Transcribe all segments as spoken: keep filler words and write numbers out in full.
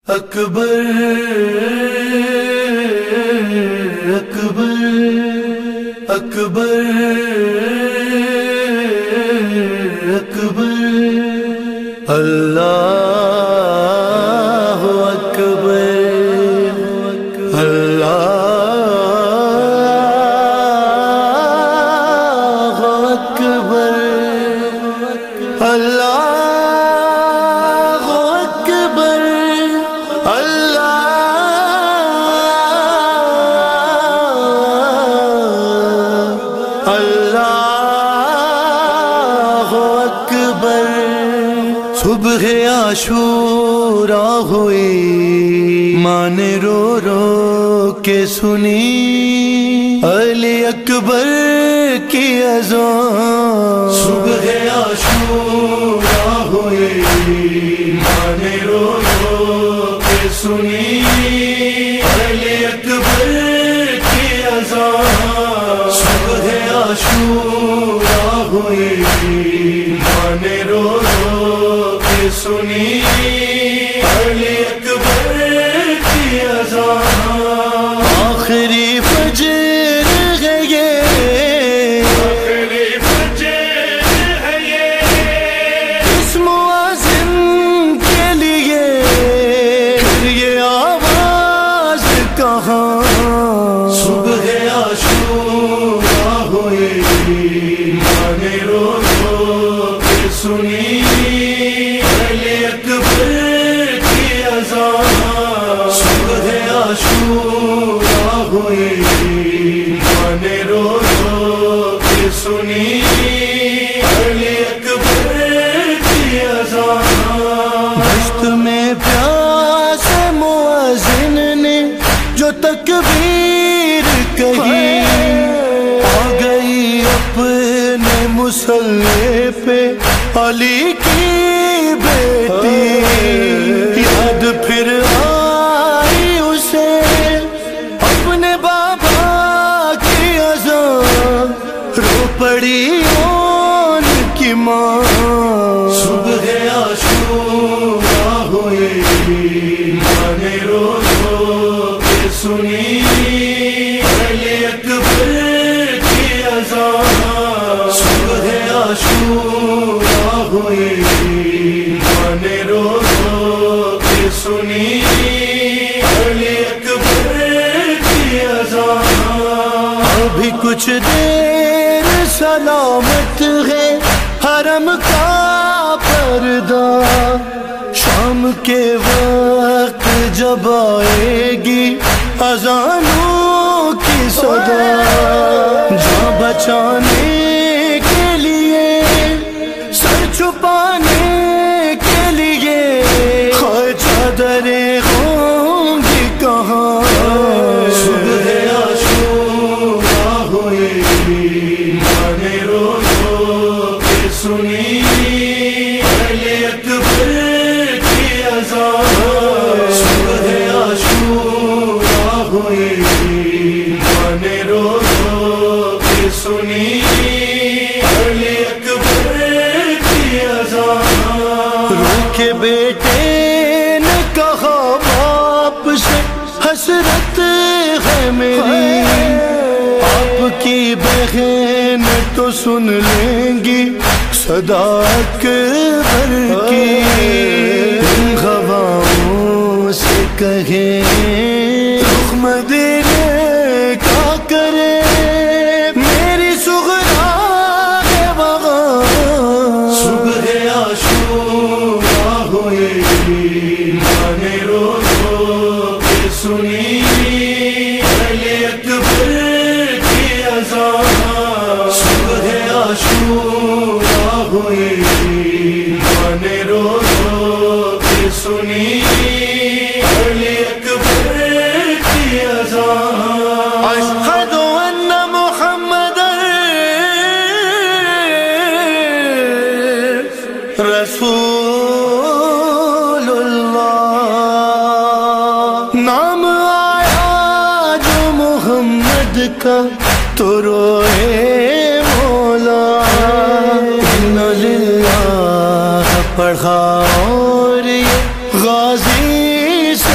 اکبر اکبر اکبر اکبر اللہ اکبر اللہ اکبر اللہ صبح عاشورا ہوئی ماں نے رو رو کے سنی علی اکبر کی اذان. صبح عاشورا ہوئی ماں نے رو رو کے سنی علی اکبر کی اذان. صبح عاشورا ہوئی ماں نے رو رو سنی علی اکبر کی اذان. آخری فجر ہے یہ آخری فجر ہے یہ اس مؤذن کے لیے پھر یہ آواز کہاں. صبح عاشورا ہوئی ماں نے رو رو کے سنی عاشورا ہوئی ماں نے رو رو کے سنی علی اکبر کی اذان. دشت میں پیاس مؤذن نے جو تکبیر کہی آ گئی اپنے مصلی پہ علی کی بیٹی. یاد پھر پڑی ان کی ماں. صبح عاشورا ہوئی ماں نے رو رو کے سنی علی اکبر کی اذان. صبح عاشورا ہوئی ماں نے رو رو کے سنی علی اکبر کی اذان. ابھی کچھ دیر سلامت ہے حرم کا پردہ. شام کے وقت جب آئے گی اذانوں کی صدا. جان بچانے کے لیے سر چھپانے کے لیے چادریں ہوں گی کہاں. صبح عاشورا ہوئی ماں نے رو رو کے سنی علی اکبر کی اذان. صبح عاشورا ہوئی ماں نے رو رو کے سنی علی اکبر کی اذان. رو کے بیٹے نے کہا باپ سے حسرت ہے میری. آپ کی بہن تو سن لیں گی صدا اکبر کی. ہواؤں سے کہیں رخ مدینے کا کرے میری صغرا ہے وہاں. صبح عاشورا ہوئی ماں نے رو رو کے سنی علی اکبر کی اذان. صبح عاشورا ہوئی ماں نے رو رو کے سنی علی اکبر کی اذان. اشہد ان محمد رسول اللہ. نام آیا جو محمد کا تو روئے مولا. ان للہ پڑھا اور غازی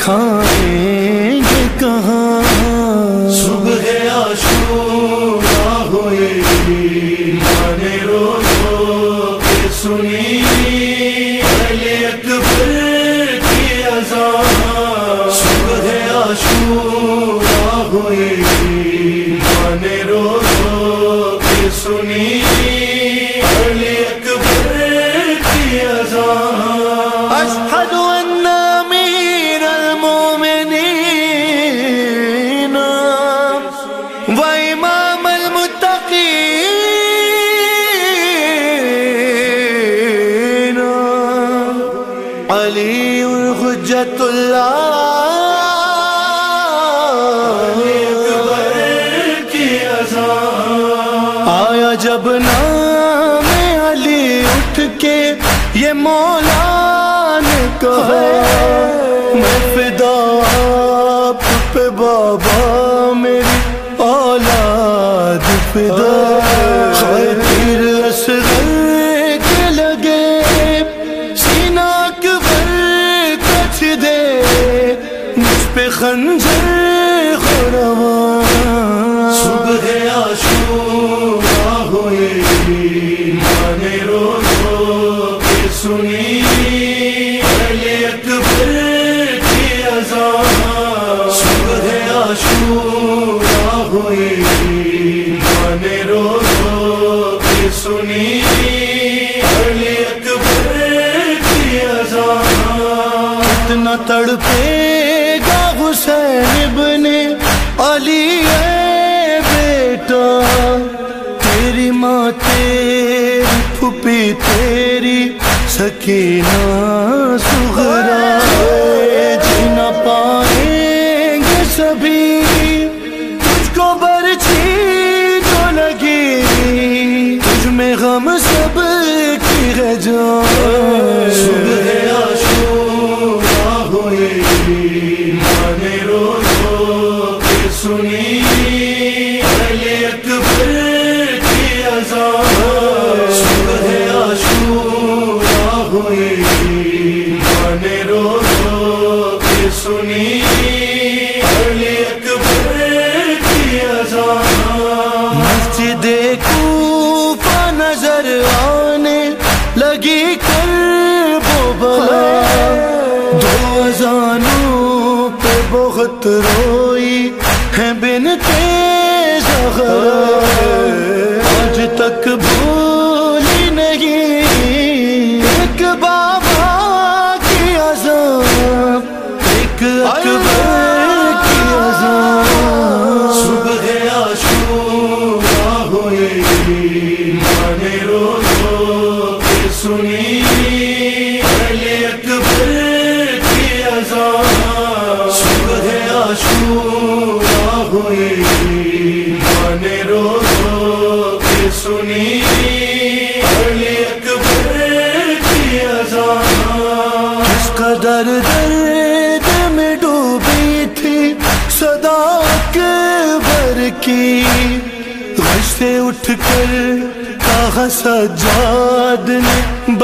کھائیں گے کہاں؟ صبح عاشورا ہوئے ماں نے رو رو کے سنی علی اکبر کی اذان۔ صبح عاشورا ہوئے ماں نے رو رو کے سنی علی اکبر کی اذان۔ اشہد ان امیر المومنین و امام المتقین علی حجت اللہ آیا جب نام علی اٹھ کے یہ مولا نے کہا، میں فدا آپ پہ بابا میری اولاد فدا۔ خیر اصغر کے لگے سینہ اکبر کچھ دے، مجھ پہ خنجر خورواں۔ صبح عاشورا ہوئے ماں نے رو رو کے سنی علی اکبر کی اذان۔ صبح عاشورا ہوئے ماں نے رو رو کے سنی علی اکبر کی اذان۔ کتنا تڑپے گا حسین ابن علی اے بیٹا، تیری ماں تیری پھوپھی تیری سکینہ صغرا، جی نہ پائیں گے سبھی تجھ کو برچھی جو لگی، تجھ میں غم سب کی ہے جان۔ صبح عاشورا ہوئے ماں نے رو رو کے سنی علی اکبر کی اذان۔ صبح عاشورا ہوئے ماں نے رو رو کے سنی علی اکبر کی اذان۔ مسجد کوفہ نظر آنے لگی کرب و بلا، دو اذانوں پہ بہت روئی ہے بنت زہرا، آج تک بھولی نہیں ایک بابا کی اذان، ایک اکبر کی اذان۔ صبح عاشورا ہوئے ماں نے رو رو کے سنی علی اکبر کی اذان۔ صبح عاشورا ہوئے ماں نے رو رو کے سنی علی اکبر کی اذان۔ کس قدر درد میں ڈوبی تھی صدا اکبر کی، غش سے اٹھ کر کہا سجاد نے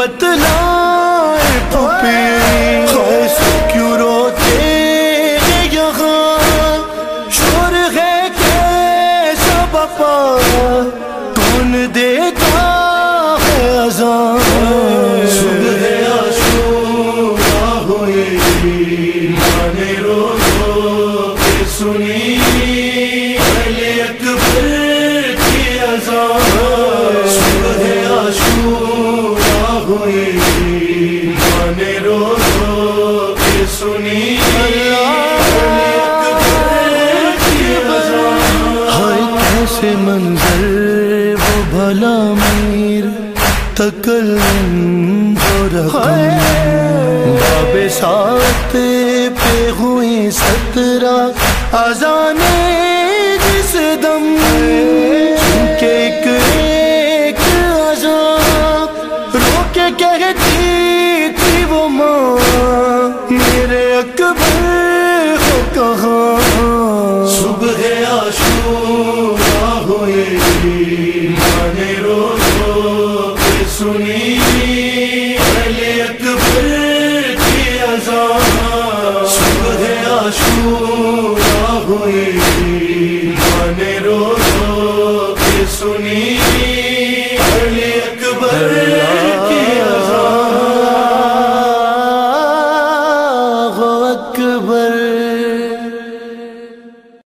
بتلائے پھوپھی، خیسو کیوں روتے ہیں یہاں، شور ہے کیسا بپا، کون دیتا ہے اذان۔ صبح عاشورا ہوئے ماں نے رو رو کے سنی علی اکبر کی اذان۔ صبح عاشورا ہوئے ماں نے رو رو کے سنی علی اکبر کی اذان۔ ہائے کیسے منظر وہ بھلا میر تکلم ہو رقم، باب سات پہ ہوئی سترہ اذانیں جس دم، چونکہ ایک ایک اذان رو کے کہتی تھی وہ ماں، میرے اکبر ہو کہاں؟ صبح عاشورا